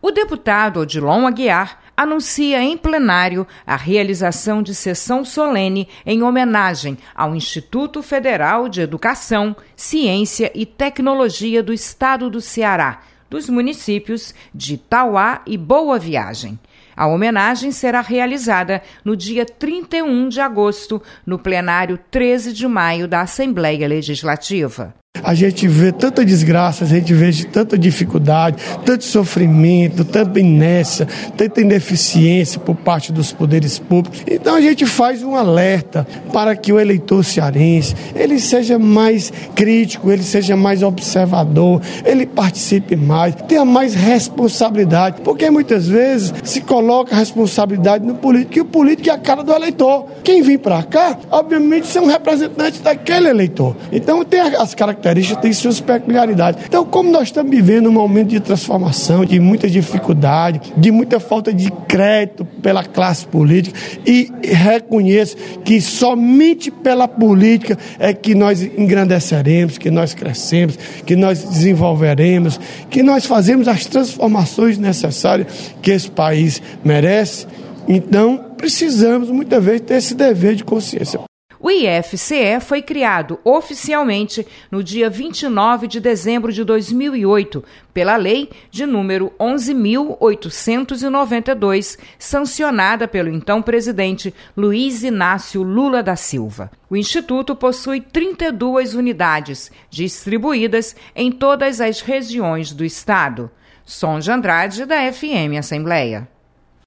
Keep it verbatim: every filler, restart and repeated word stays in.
O deputado Odilon Aguiar anuncia em plenário a realização de sessão solene em homenagem ao Instituto Federal de Educação, Ciência e Tecnologia do Estado do Ceará, dos municípios de Tauá e Boa Viagem. A homenagem será realizada no dia trinta e um de agosto, no plenário treze de maio da Assembleia Legislativa. A gente vê tanta desgraça, a gente vê tanta dificuldade, tanto sofrimento, tanta inércia, tanta ineficiência por parte dos poderes públicos. Então a gente faz um alerta para que o eleitor cearense ele seja mais crítico, ele seja mais observador, ele participe mais, tenha mais responsabilidade, porque muitas vezes se coloca a responsabilidade no político, e o político é a cara do eleitor. Quem vem para cá, obviamente, são representantes daquele eleitor. Então tem as características, tem suas peculiaridades. Então, como nós estamos vivendo um momento de transformação, de muita dificuldade, de muita falta de crédito pela classe política, e reconheço que somente pela política é que nós engrandeceremos, que nós crescemos, que nós desenvolveremos, que nós fazemos as transformações necessárias que esse país merece. Então, precisamos muitas vezes ter esse dever de consciência. O I F C E foi criado oficialmente no dia vinte e nove de dezembro de dois mil e oito, pela Lei de número onze mil oitocentos e noventa e dois, sancionada pelo então presidente Luiz Inácio Lula da Silva. O Instituto possui trinta e duas unidades, distribuídas em todas as regiões do estado. Sonja Andrade, da F M Assembleia.